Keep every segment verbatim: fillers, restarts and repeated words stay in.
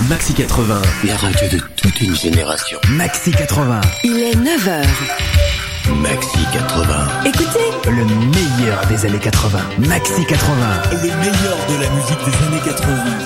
Maxi quatre-vingts. La radio de toute une génération. Maxi quatre-vingts. Il est neuf heures. Maxi quatre-vingts. Écoutez, le meilleur des années quatre-vingts. Maxi quatre-vingts. Le meilleur de la musique des années quatre-vingts.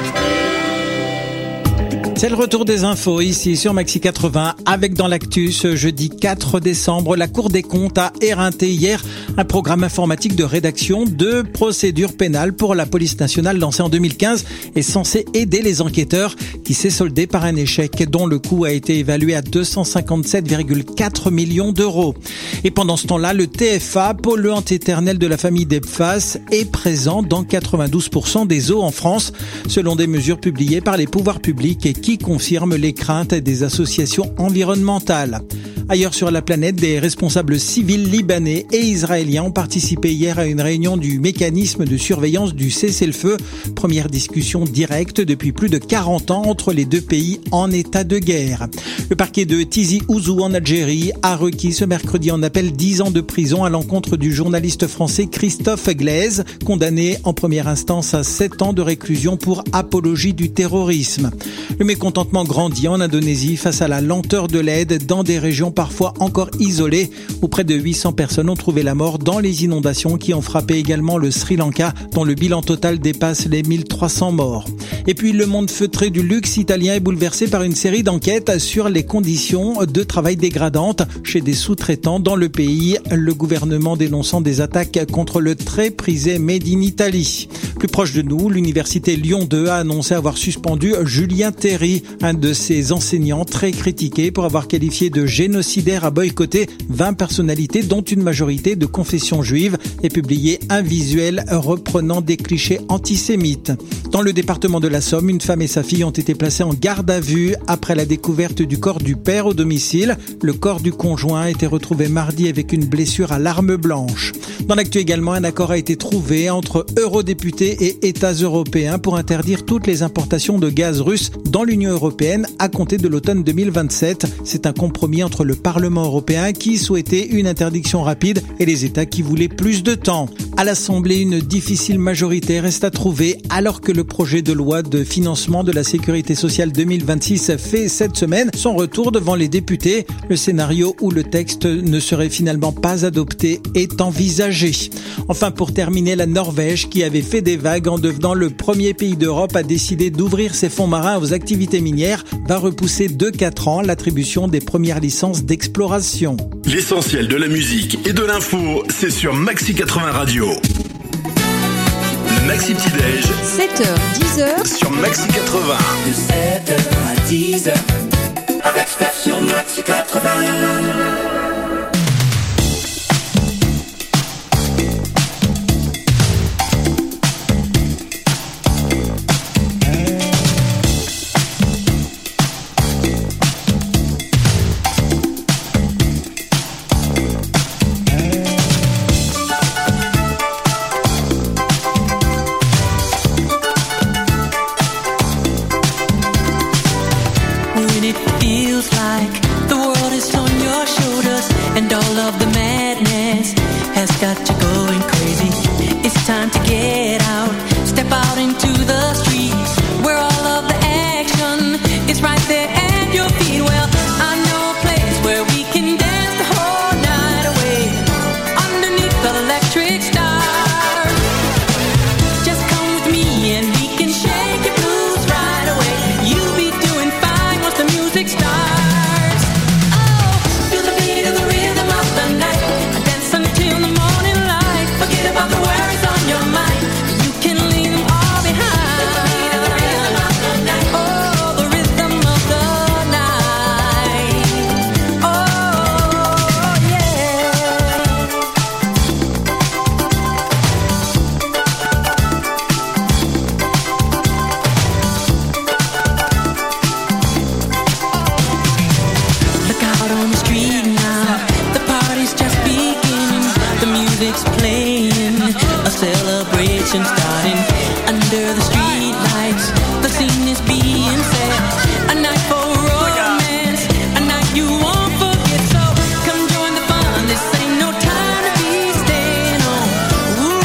C'est le retour des infos ici sur Maxi quatre-vingts avec dans l'actu ce jeudi quatre décembre. La Cour des comptes a éreinté hier un programme informatique de rédaction de procédure pénale pour la police nationale lancé en deux mille quinze et censé aider les enquêteurs qui s'est soldé par un échec dont le coût a été évalué à deux cent cinquante-sept virgule quatre millions d'euros. Et pendant ce temps-là, le T F A, polluant éternel de la famille des P F A S, est présent dans quatre-vingt-douze pour cent des eaux en France, selon des mesures publiées par les pouvoirs publics et qui confirme les craintes des associations environnementales. Ailleurs sur la planète, des responsables civils libanais et israéliens ont participé hier à une réunion du mécanisme de surveillance du cessez-le-feu. Première discussion directe depuis plus de quarante ans entre les deux pays en état de guerre. Le parquet de Tizi Ouzou en Algérie a requis ce mercredi en appel dix ans de prison à l'encontre du journaliste français Christophe Glaise, condamné en première instance à sept ans de réclusion pour apologie du terrorisme. Le mécontentement grandit en Indonésie face à la lenteur de l'aide dans des régions parfois encore isolées, où près de huit cents personnes ont trouvé la mort dans les inondations qui ont frappé également le Sri Lanka, dont le bilan total dépasse les mille trois cents morts. Et puis le monde feutré du luxe italien est bouleversé par une série d'enquêtes sur les conditions de travail dégradantes chez des sous-traitants dans le pays, le gouvernement dénonçant des attaques contre le très prisé Made in Italy. Plus proche de nous, l'université Lyon deux a annoncé avoir suspendu Julien Terry, un de ses enseignants très critiqué pour avoir qualifié de génocidaire à boycotter vingt personnalités dont une majorité de confession juive et publié un visuel reprenant des clichés antisémites. Dans le département de la Somme, une femme et sa fille ont été placées en garde à vue après la découverte du corps du père au domicile. Le corps du conjoint a été retrouvé mardi avec une blessure à l'arme blanche. Dans l'actu également, un accord a été trouvé entre eurodéputés et États européens pour interdire toutes les importations de gaz russe dans l'Union européenne à compter de l'automne deux mille vingt-sept. C'est un compromis entre le Parlement européen qui souhaitait une interdiction rapide et les États qui voulaient plus de temps. À l'Assemblée, une difficile majorité reste à trouver alors que le projet de loi de financement de la sécurité sociale deux mille vingt-six fait cette semaine son retour devant les députés. Le scénario où le texte ne serait finalement pas adopté est envisagé. Enfin, pour terminer, la Norvège, qui avait fait des vagues en devenant le premier pays d'Europe à décider d'ouvrir ses fonds marins aux activités minières, va repousser de quatre ans l'attribution des premières licences d'exploration. L'essentiel de la musique et de l'info, c'est sur Maxi quatre-vingts Radio. Le Maxi Petit Déj. sept heures, dix heures. Sur Maxi quatre-vingts. De sept heures à dix heures. Avec Steph sur Maxi quatre-vingts.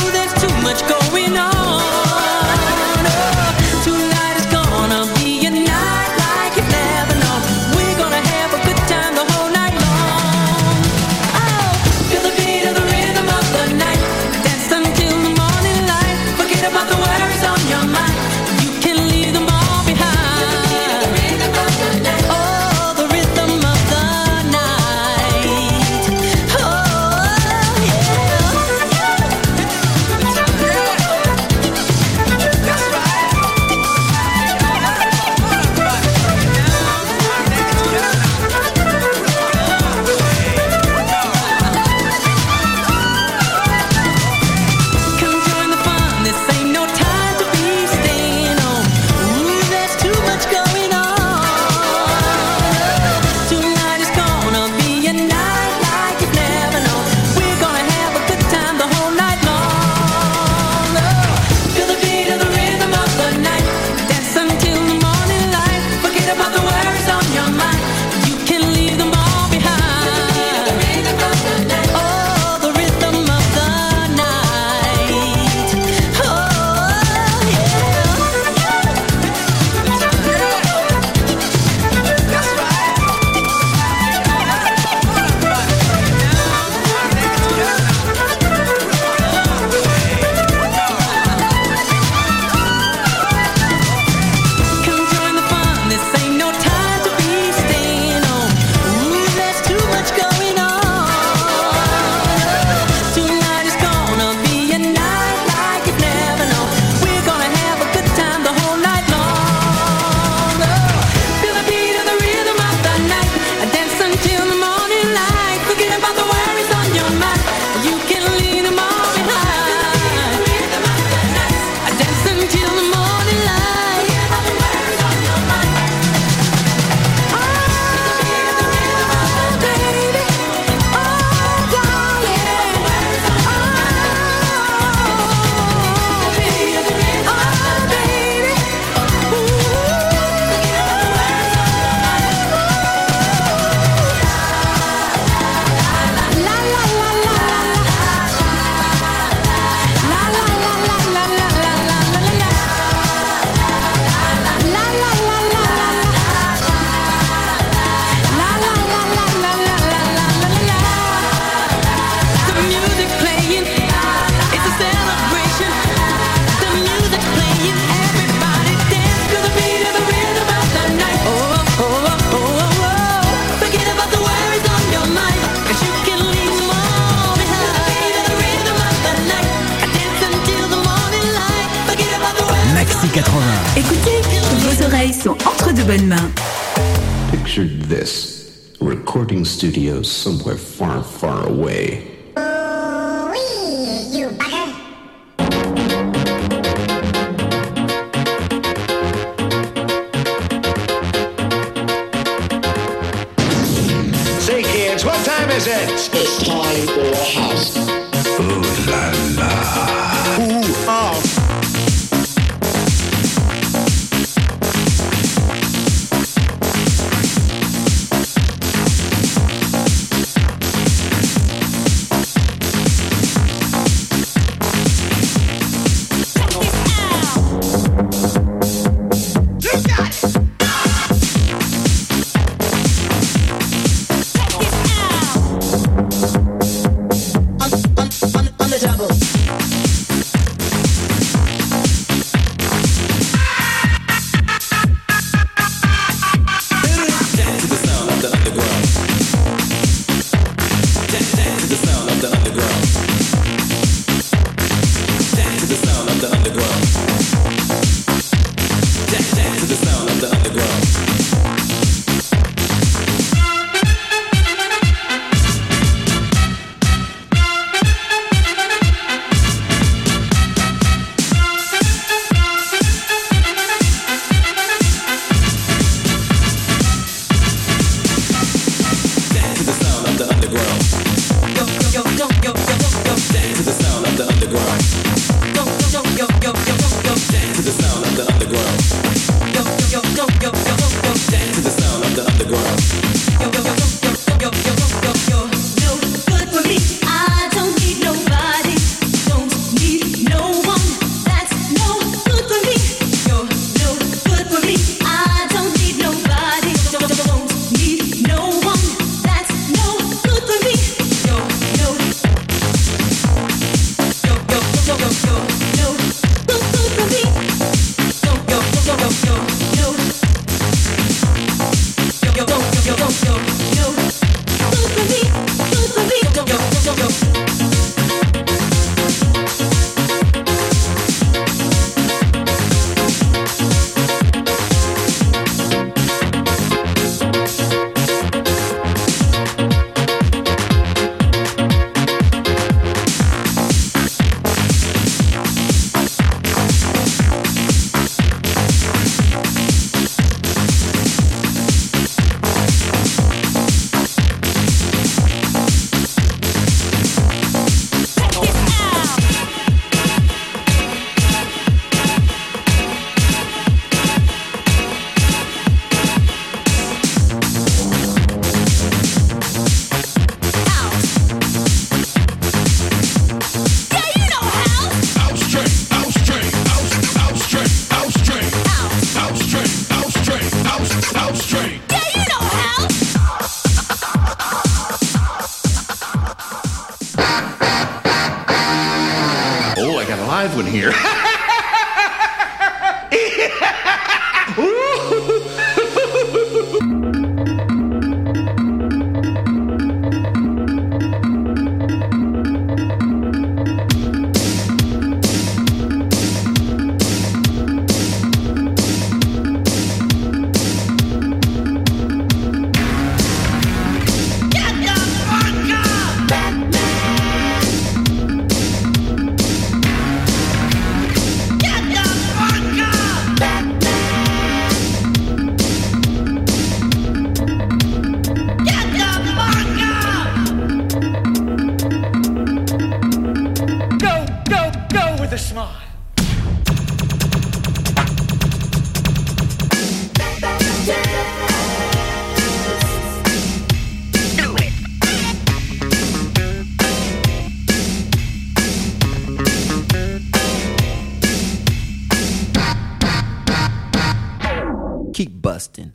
Going on. Tonight is gonna be a night. quatre-vingts. Écoutez, vos oreilles sont entre de bonnes mains. Picture this. Recording studio somewhere far, far away. Say, kids, what time is it? It's time for a house. Ooh la la. Ooh, oh. live one here. Keep busting.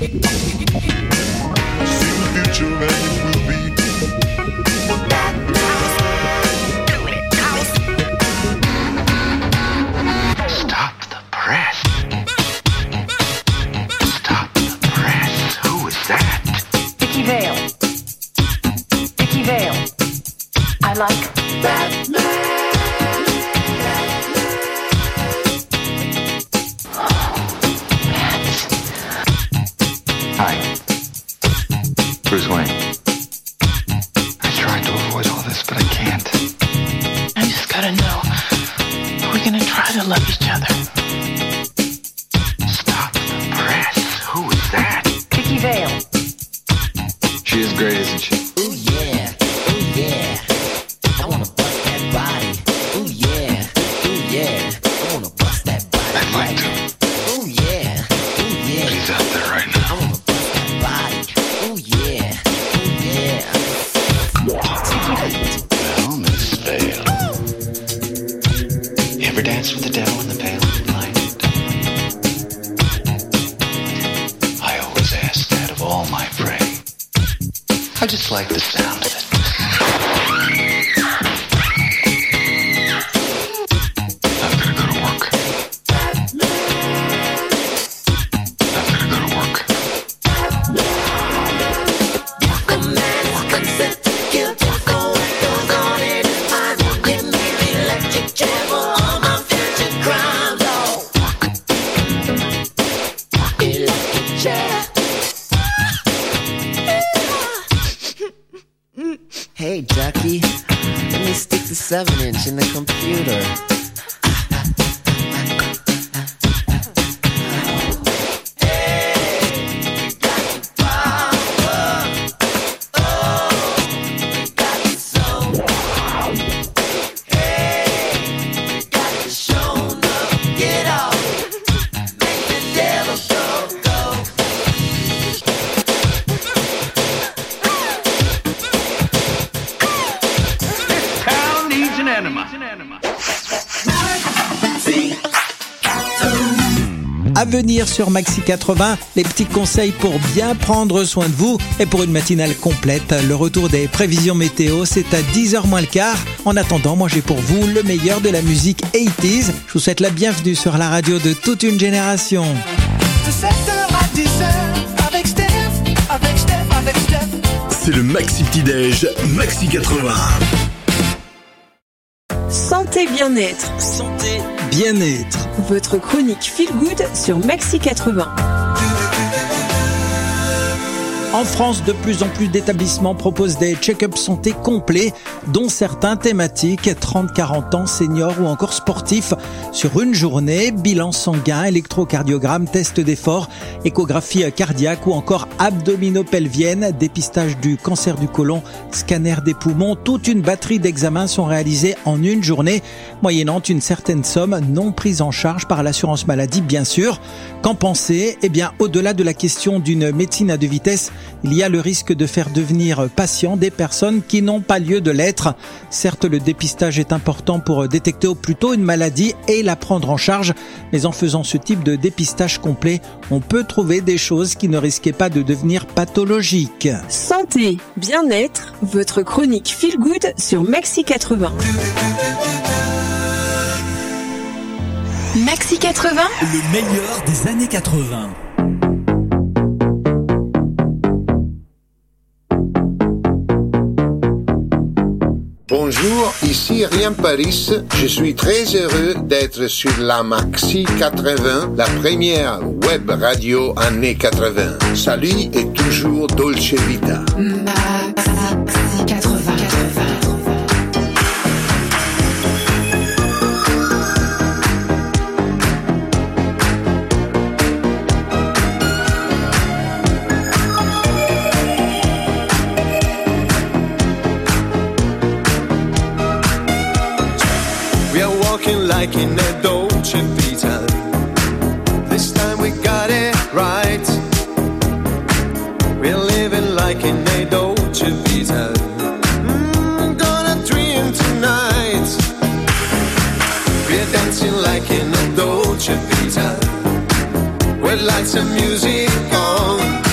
Hey, Jackie, let me stick the seven inch in the computer. À venir sur Maxi quatre-vingts, les petits conseils pour bien prendre soin de vous. Et pour une matinale complète, le retour des prévisions météo, c'est à dix heures moins le quart. En attendant, moi j'ai pour vous le meilleur de la musique quatre-vingt-dix. Je vous souhaite la bienvenue sur la radio de toute une génération. De sept heures à dix heures, avec Steph, avec Steph, avec Steph. C'est le Maxi Petit-Déj, Maxi quatre-vingts. Santé bien-être. Santé bien-être. Votre chronique Feel Good sur Maxi quatre-vingts. En France, de plus en plus d'établissements proposent des check-up santé complets, dont certains thématiques trente à quarante ans, seniors ou encore sportifs. Sur une journée, bilan sanguin, électrocardiogramme, test d'effort, échographie cardiaque ou encore abdominopelvienne, dépistage du cancer du côlon, scanner des poumons. Toute une batterie d'examens sont réalisés en une journée, moyennant une certaine somme non prise en charge par l'assurance maladie, bien sûr. Qu'en penser ? Eh bien, au-delà de la question d'une médecine à deux vitesses, il y a le risque de faire devenir patients des personnes qui n'ont pas lieu de l'être. Certes, le dépistage est important pour détecter au plus tôt une maladie et la prendre en charge, mais en faisant ce type de dépistage complet, on peut trouver des choses qui ne risquaient pas de devenir pathologiques. Santé, bien-être, votre chronique Feel Good sur Maxi quatre-vingts. Maxi quatre-vingts, le meilleur des années quatre-vingts. Bonjour, ici Ryan Paris. Je suis très heureux d'être sur la Maxi quatre-vingts, la première web radio années quatre-vingts. Salut et toujours Dolce Vita. Maxi quatre-vingts. Like in a Dolce Vita, this time we got it right. We're living like in a Dolce Vita. Mm, gonna dream tonight. We're dancing like in a Dolce Vita, with lights and music on.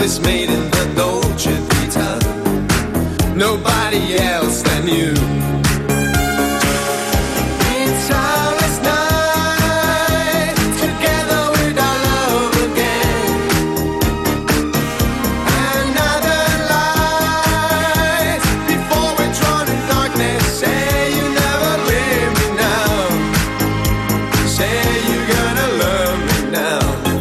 is made in the Dolce Vita. Nobody else than you. It's ours night, together with our love again. Another light before we're drawn in darkness. Say you never leave me now. Say you're gonna love me now.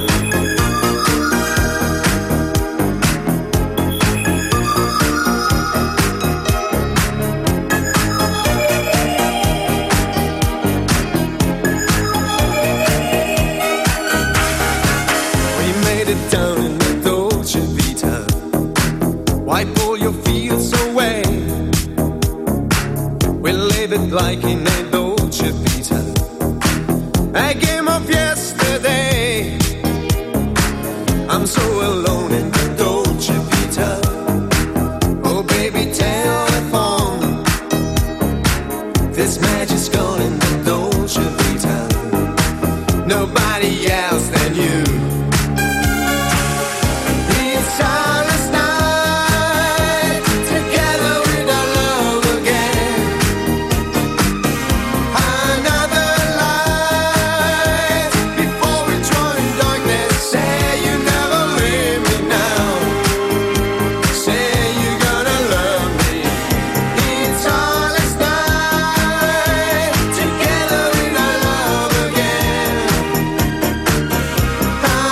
Down in the Dolce Vita, wipe all your fears away. We'll live it like in a Dolce Vita, a game of yesterday. I'm so alone in the Dolce Vita. Oh baby, telephone. This magic's gone in the Dolce Vita. Nobody else than you. Silence night, together with our love again. Another light before we join darkness. Say you never leave me now. Say you're gonna love me. It's silence night, together with our love again.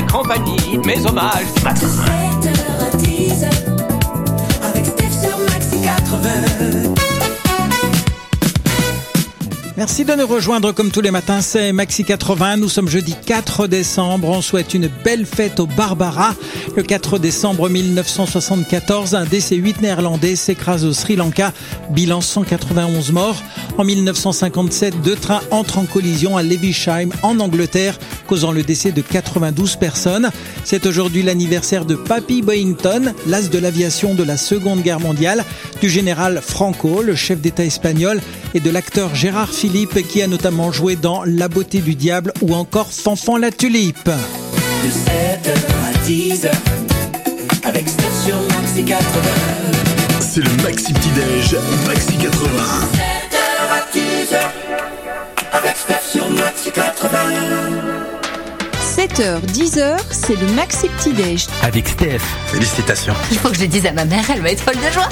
compagnie, mes hommages du matin. sept heures à dix heures, avec Steph sur Maxi quatre-vingts. Merci de nous rejoindre comme tous les matins, c'est Maxi quatre-vingts, nous sommes jeudi quatre décembre, on souhaite une belle fête au Barbara. Le quatre décembre mille neuf cent soixante-quatorze, un D C huit néerlandais s'écrase au Sri Lanka, bilan cent quatre-vingt-onze morts. En mille neuf cent cinquante-sept, deux trains entrent en collision à Lewisham en Angleterre, causant le décès de quatre-vingt-douze personnes. C'est aujourd'hui l'anniversaire de Papy Boyington, l'as de l'aviation de la Seconde Guerre mondiale, du général Franco, le chef d'État espagnol, et de l'acteur Gérard Philippe qui a notamment joué dans La beauté du diable ou encore Fanfan la tulipe. De sept heures à dix heures, avec Steph sur Maxi quatre-vingts. C'est le Maxi Petit Déj, Maxi quatre-vingts. sept heures à dix heures, avec Steph sur Maxi quatre-vingts. sept heures, dix heures, c'est le Maxi Petit Déj. Avec Steph. Félicitations. Il faut que je le dise à ma mère, elle va être folle de joie.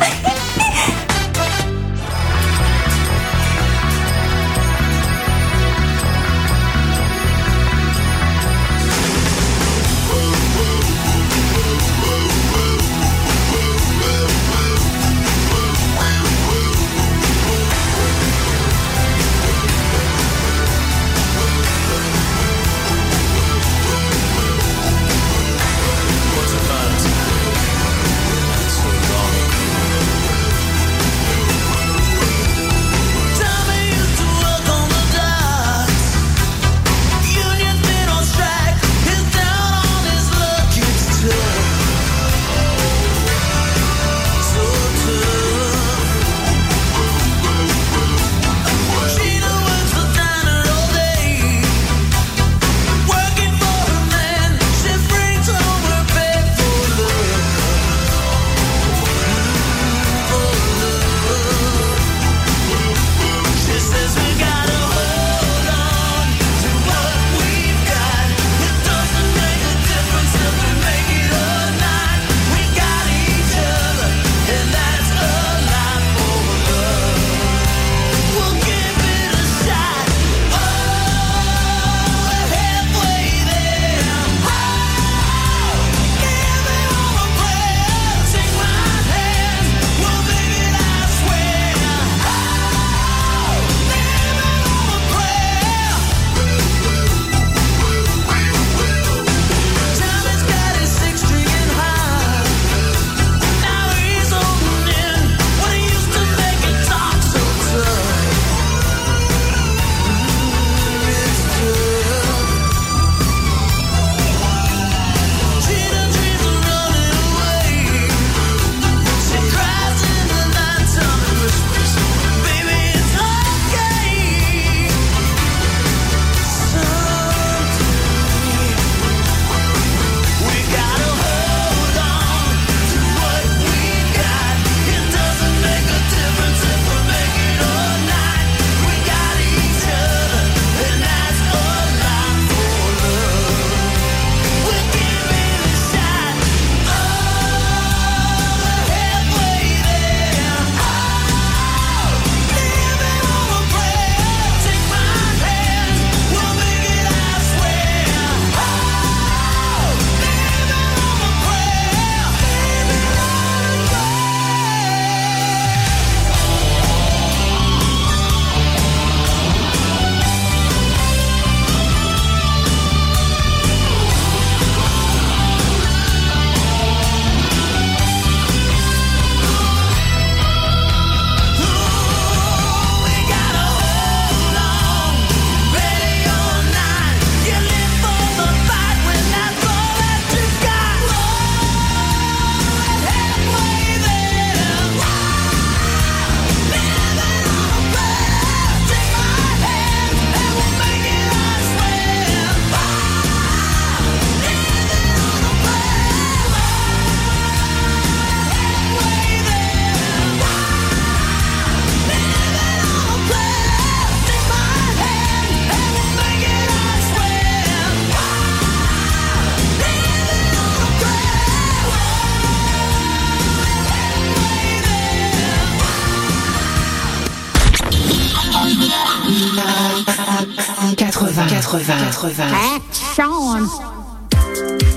quatre-vingts, quatre-vingts, quatre-vingts. Action.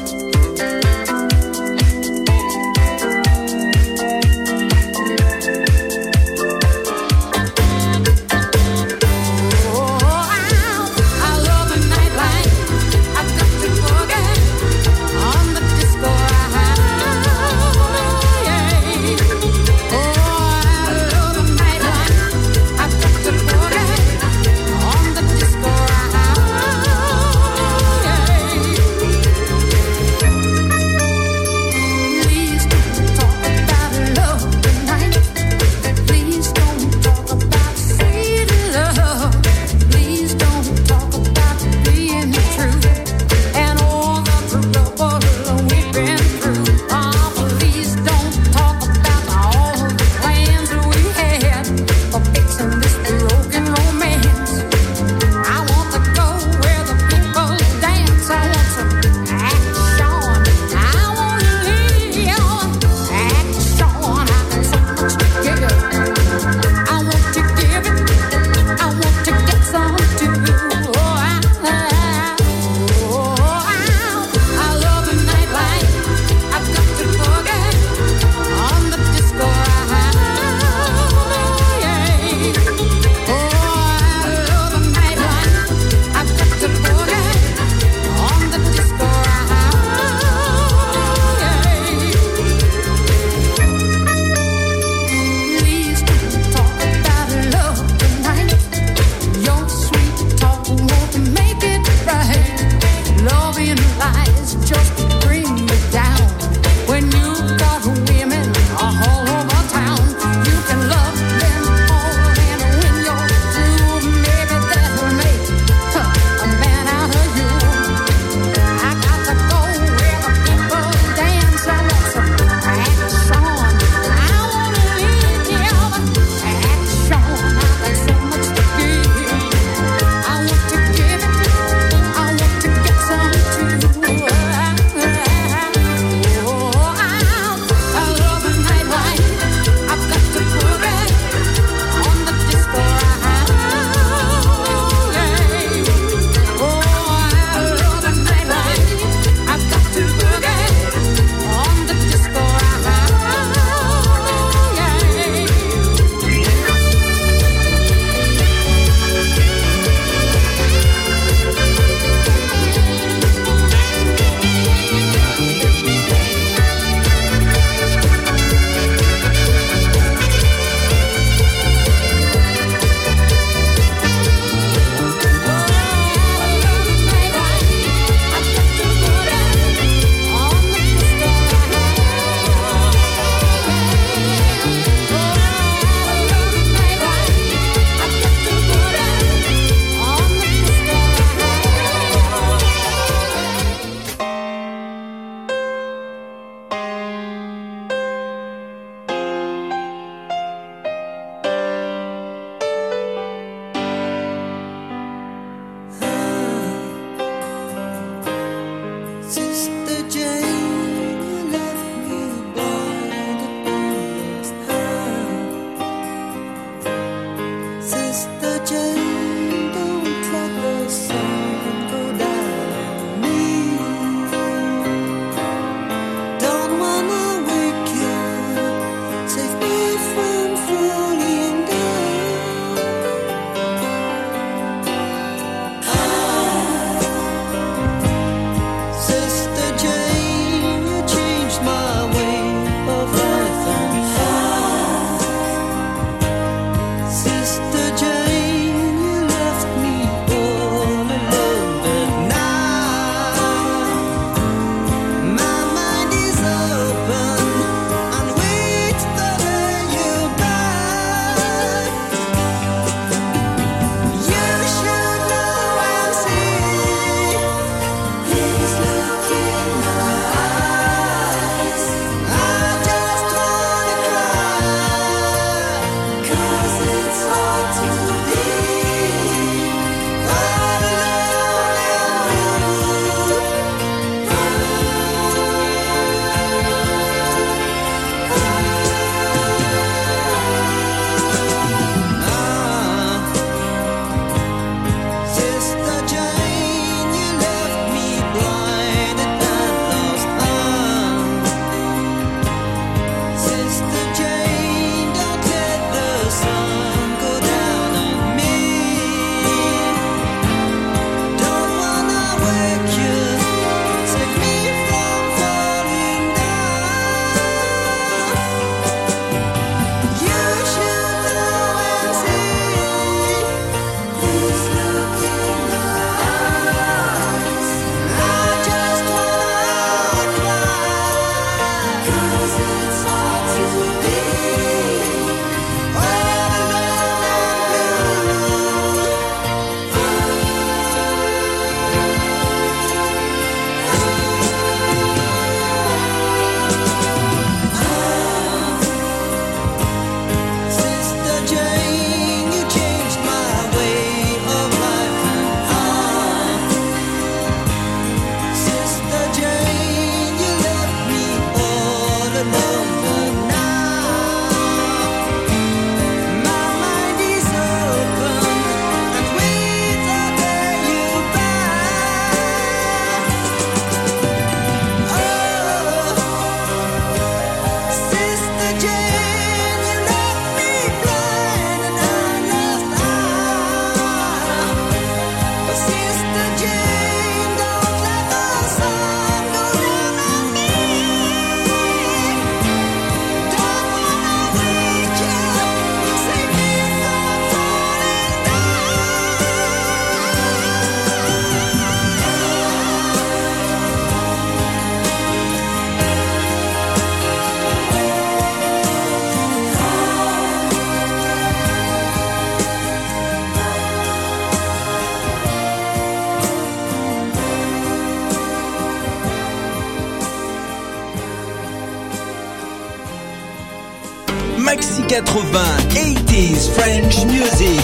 Maxi quatre-vingts, eighties French music.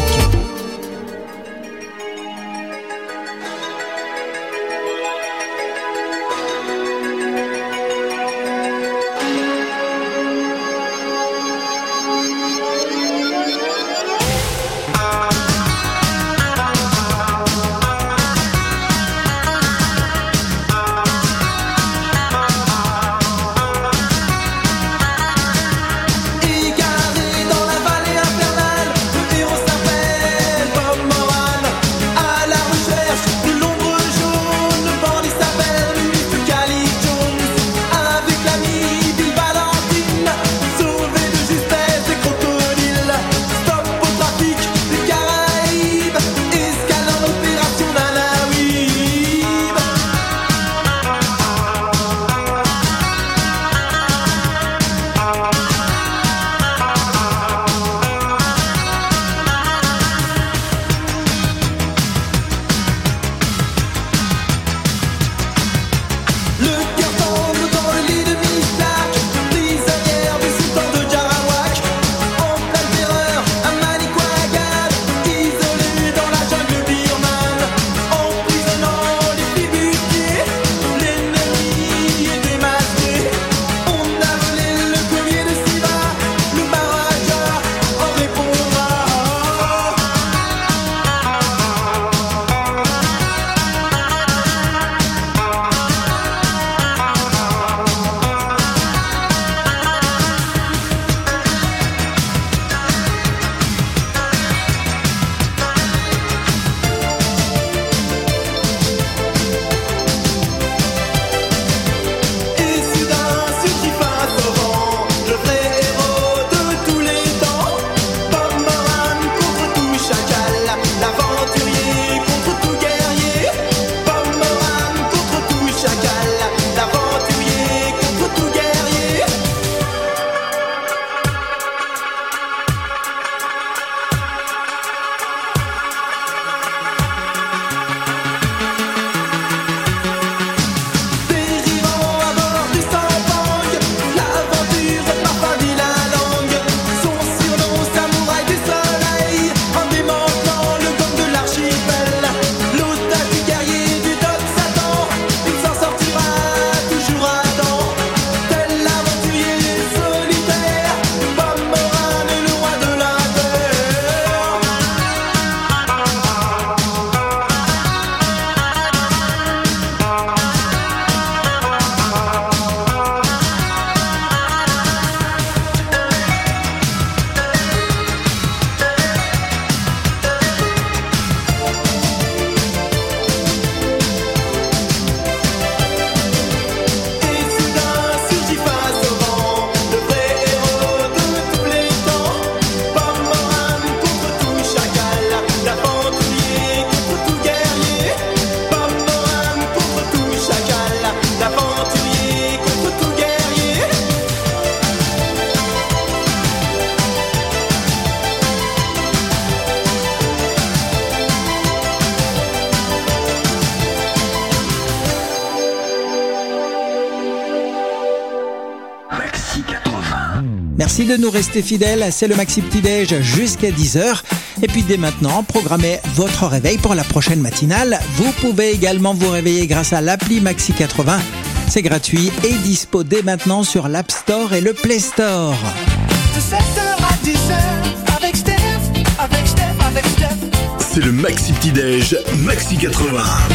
Merci de nous rester fidèles, c'est le Maxi Petit Déj jusqu'à dix heures. Et puis dès maintenant, programmez votre réveil pour la prochaine matinale. Vous pouvez également vous réveiller grâce à l'appli Maxi quatre-vingts. C'est gratuit et dispo dès maintenant sur l'App Store et le Play Store. De sept heures à dix heures, avec Steph, avec Steph, avec Steph. C'est le Maxi Petit Déj, Maxi quatre-vingts.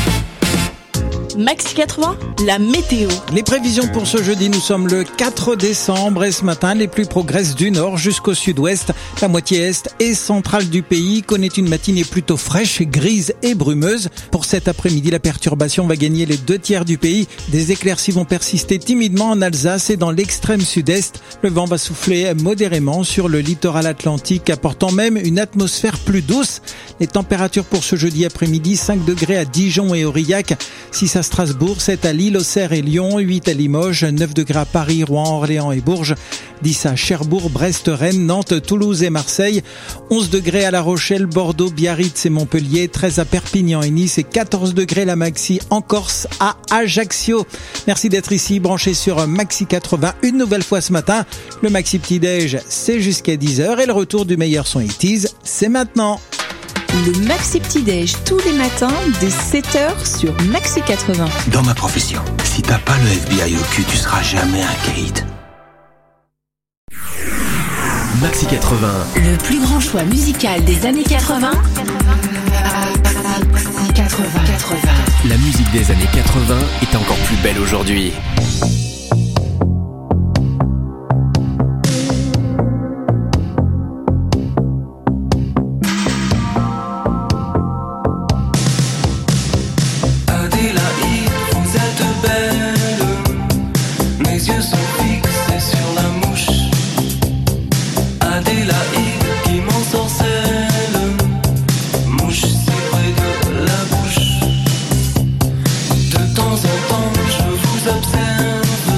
Maxi quatre-vingts, la météo. Les prévisions pour ce jeudi, nous sommes le quatre décembre et ce matin, les pluies progressent du nord jusqu'au sud-ouest. La moitié est et centrale du pays connaît une matinée plutôt fraîche, grise et brumeuse. Pour cet après-midi, la perturbation va gagner les deux tiers du pays. Des éclaircies vont persister timidement en Alsace et dans l'extrême sud-est. Le vent va souffler modérément sur le littoral atlantique, apportant même une atmosphère plus douce. Les températures pour ce jeudi après-midi, cinq degrés à Dijon et Aurillac. Si ça à Strasbourg, sept à Lille, Auxerre et Lyon, huit à Limoges, neuf degrés à Paris, Rouen, Orléans et Bourges, dix à Cherbourg, Brest, Rennes, Nantes, Toulouse et Marseille, onze degrés à La Rochelle, Bordeaux, Biarritz et Montpellier, treize à Perpignan et Nice et quatorze degrés la maxi en Corse à Ajaccio. Merci d'être ici, branché sur Maxi quatre-vingts une nouvelle fois ce matin. Le Maxi Petit Déj, c'est jusqu'à dix heures et le retour du meilleur son eighties, c'est maintenant. Le Maxi Petit Déj tous les matins dès sept heures sur Maxi quatre-vingts. Dans ma profession, si t'as pas le F B I au cul, tu seras jamais un Kate. Maxi quatre-vingts. Le plus grand choix musical des années quatre-vingts. quatre-vingts. quatre-vingts. La musique des années quatre-vingts est encore plus belle aujourd'hui. De temps en temps, je vous observe.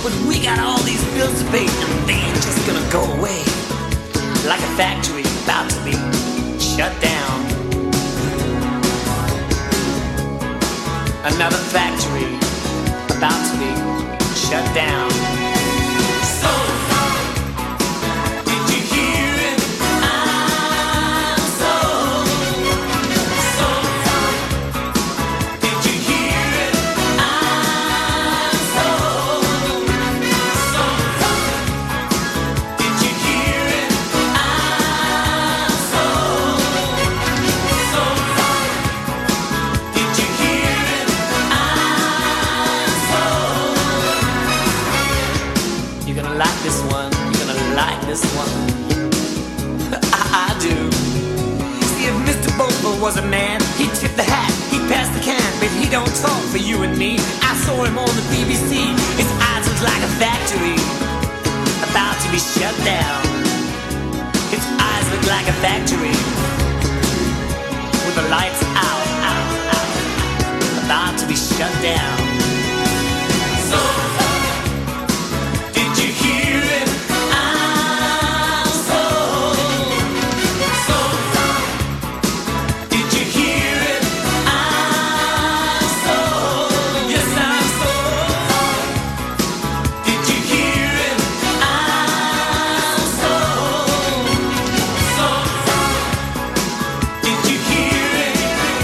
but we got all these bills to pay, and they ain't just gonna go away. Like a factory about to be shut down. Another factory about to be shut down. So, did you hear it? I'm so, so, did you hear it? I'm so, so, did you hear it? I'm so, so, did you hear it? You're gonna like this one, you're gonna like this one. I, I do. See, if Mister Bobo was a man, he'd tip the hat, he'd pass the can, but he don't talk for you and me. I saw him on the B B C, his eyes look like a factory about to be shut down. His eyes look like a factory with the lights out, out, out, about to be shut down. So, did you hear it? I'm so, so, did you hear it? I'm so, yes I'm so, did you hear it? I'm so, so, did you hear it?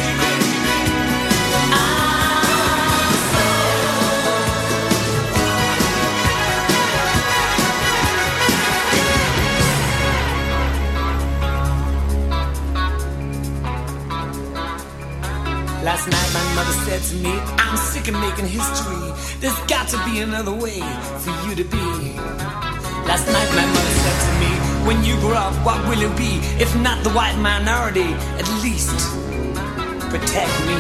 Last night my mother said to me, I'm sick of making history. There's got to be another way for you to be. Last night my mother said to me, when you grow up, what will you be? If not the white minority, at least protect me.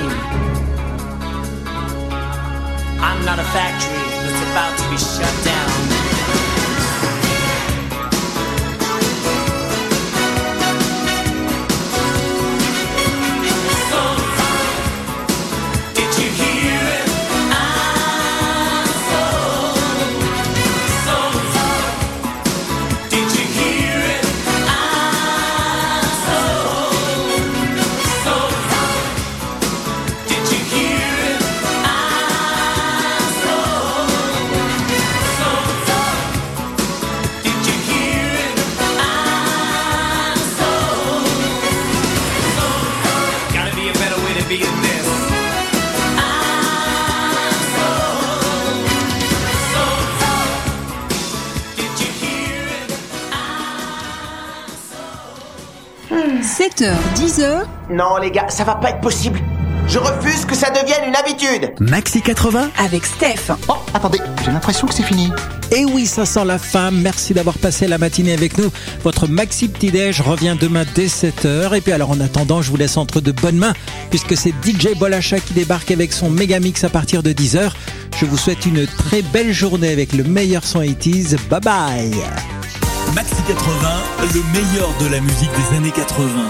I'm not a factory that's about to be shut down. sept heures, dix heures. Non les gars, ça va pas être possible. Je refuse que ça devienne une habitude. Maxi quatre-vingts avec Steph. Oh, attendez, j'ai l'impression que c'est fini. Et oui, ça sent la fin. Merci d'avoir passé la matinée avec nous. Votre Maxi Petit Déj revient demain dès sept heures. Et puis alors en attendant, je vous laisse entre de bonnes mains puisque c'est D J Bolacha qui débarque avec son méga mix à partir de dix heures. Je vous souhaite une très belle journée avec le meilleur son eighties. Bye bye. Maxi quatre-vingts, le meilleur de la musique des années quatre-vingts.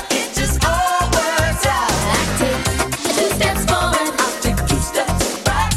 Step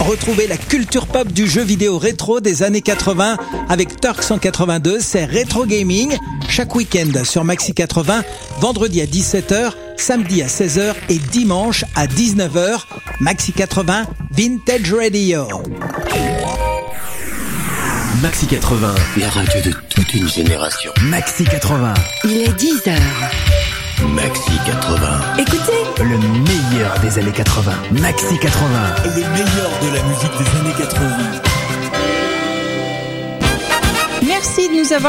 Retrouvez la culture pop du jeu vidéo rétro des années quatre-vingts avec Turk cent quatre-vingt-deux, c'est Retro Gaming. Chaque week-end sur Maxi quatre-vingts, vendredi à dix-sept heures, samedi à seize heures et dimanche à dix-neuf heures. Maxi quatre-vingts, Vintage Radio. Maxi quatre-vingts, la radio de toute une génération. Maxi quatre-vingts. Il est dix heures. Maxi quatre-vingts. Écoutez, le meilleur des années quatre-vingts. Maxi quatre-vingts. Le meilleur de la musique des années quatre-vingts. Merci de nous avoir